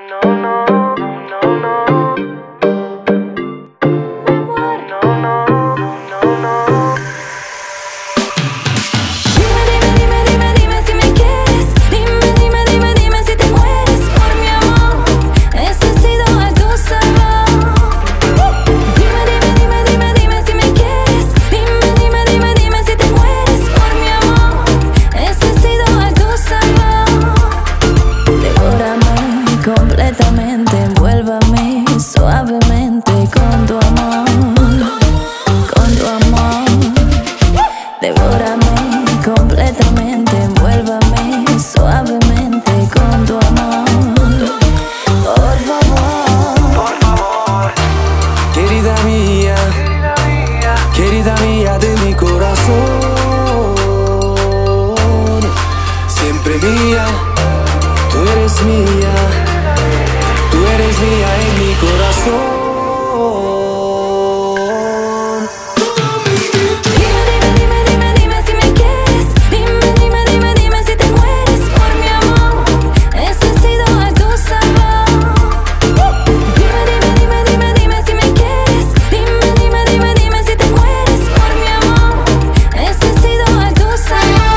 Envuélvame suavemente con tu amor, con tu amor. Devórame completamente, envuélvame suavemente con tu amor. Por favor, por favor. Querida mía de mi corazón, siempre mía, tú eres mía. Tú eres mía en mi corazón. Dime si me quieres. Dime si te mueres por mi amor. Ese ha sido a tu sabor. Dime si me quieres. Dime si te mueres por mi amor. Ese ha sido a tu sabor.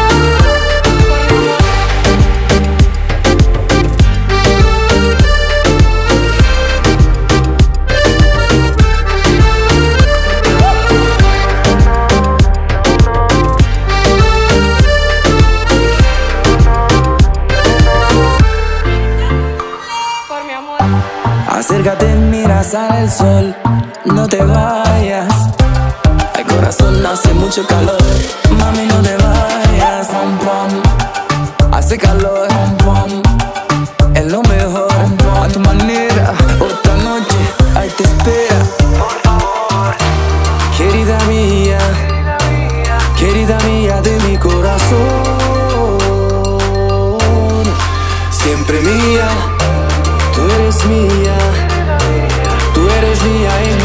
Acércate, miras al sol, no te vayas. Al corazón hace mucho calor, mami, no te vayas. Pom, pom. Hace calor, pom, pom. Es lo mejor, a tu manera. Otra noche, ahí te espera. Por favor. Querida mía de mi corazón, siempre mía. Tú eres mía en